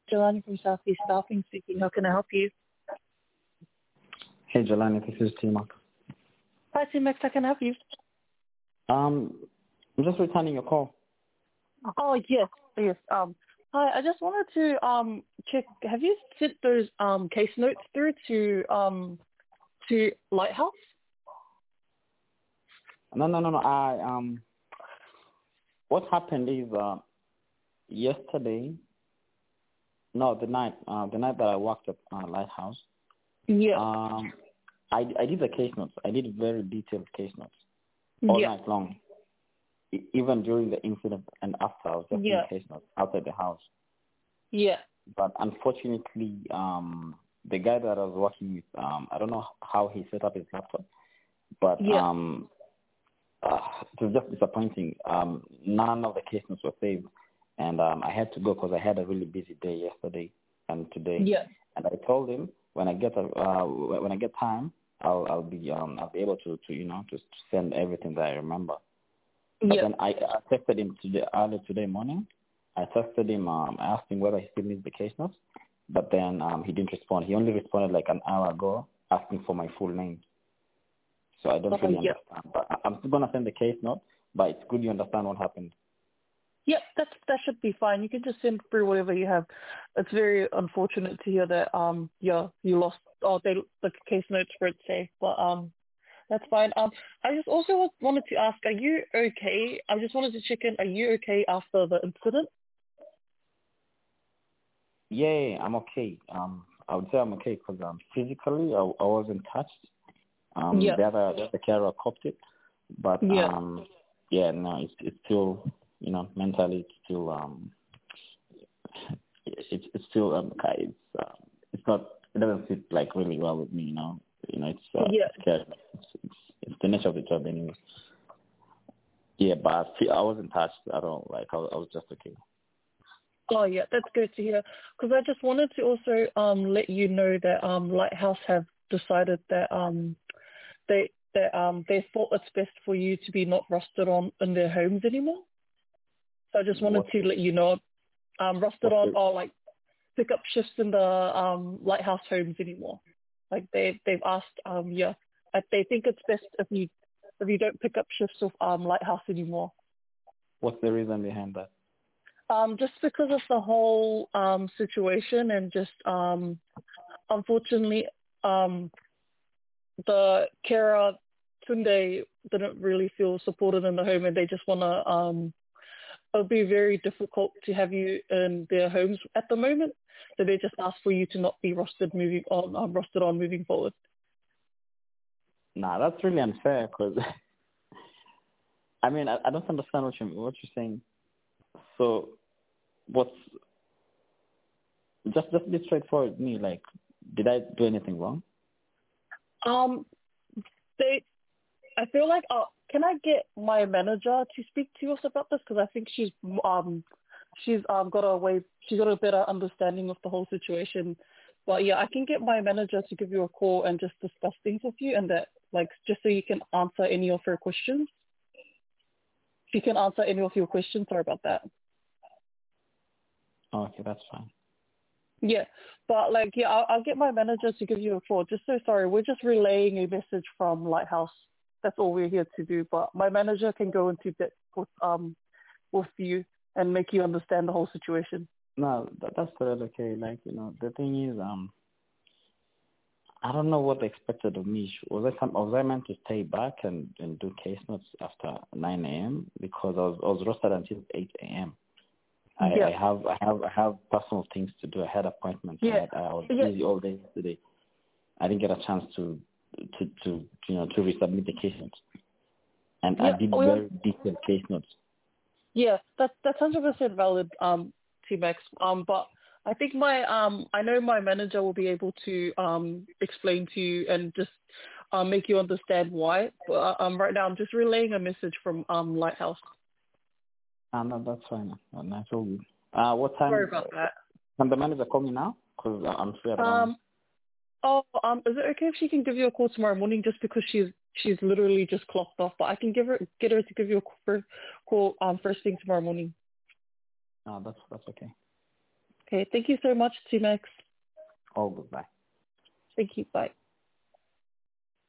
Jelani from Southeast Staffing speaking. How can I help you? Hey, Jelani, this is T-Max. Hi, T-Max. How can I help you? I'm just returning your call. Oh, yes. Hi. I just wanted to check. Have you sent those case notes through to Lighthouse? No. What happened is yesterday. No, the night that I worked at Lighthouse. Yeah. I did the case notes. I did very detailed case notes all night long. Even during the incident and after, I was just doing case notes outside the house. Yeah. But unfortunately, the guy that I was working with, I don't know how he set up his laptop, but it was just disappointing. None of the case notes were saved, and I had to go because I had a really busy day yesterday and today. Yeah. And I told him when I get time, I'll be able to send everything that I remember. But then I texted him early today morning. I texted him. I asked him whether he still needs the case notes, but then he didn't respond. He only responded like an hour ago asking for my full name. So I don't really understand. But I'm still gonna send the case note. But it's good you understand what happened. Yeah, that should be fine. You can just send through whatever you have. It's very unfortunate to hear that you lost the case notes for it safe, but that's fine. I just also wanted to ask, are you okay? I just wanted to check in. Are you okay after the incident? Yeah, I'm okay. I would say I'm okay because physically I wasn't touched. The other carer copped it, but no, it's still mentally it's still it's still it's not, it doesn't sit like really well with me. It's scary. It's the nature of the job anyway. Yeah, but I wasn't touched at all. Like I was just okay. Oh yeah, that's good to hear. Because I just wanted to also let you know that Lighthouse have decided that they thought it's best for you to be not rostered on in their homes anymore. So I just wanted to let you know, rostered on or like pick up shifts in the Lighthouse homes anymore. Like they've asked, they think it's best if you don't pick up shifts with Lighthouse anymore. What's the reason behind that? Just because of the whole situation and just unfortunately the carer Tunde didn't really feel supported in the home, and they just want to it'll be very difficult to have you in their homes at the moment. So they just asked for you to not be rostered moving forward. Nah, that's really unfair because I mean I don't understand what you're saying. So what's just be straightforward with me, like, did I do anything wrong? I feel like can I get my manager to speak to us about this, because I think she's got a better understanding of the whole situation. But yeah, I can get my manager to give you a call and just discuss things with you, and that just so you can answer any of her questions. She can answer any of your questions. Sorry about that. Oh, okay, that's fine. Yeah, but I'll get my manager to give you a call. Just so sorry, we're just relaying a message from Lighthouse. That's all we're here to do. But my manager can go into depth with you and make you understand the whole situation. No, that's totally okay. The thing is, I don't know what they expected of me. Was I meant to stay back and do case notes after 9 a.m. because I was rostered until 8 a.m. I have personal things to do. I had appointments. Yeah. I was busy all day today. I didn't get a chance to resubmit the case notes, and I did very detailed case notes. Yeah, that's 100% valid, T-Max. But I think I know my manager will be able to explain to you and just make you understand why. But right now I'm just relaying a message from Lighthouse. No, that's fine. That's all good. What time? Sorry about that. Can the manager call me now? Because I'm free at the moment. Is it okay if she can give you a call tomorrow morning, just because she's literally just clocked off? But I can get her to give you a call first thing tomorrow morning. No, that's okay. Okay. Thank you so much, Timex. All good. Bye. Thank you. Bye.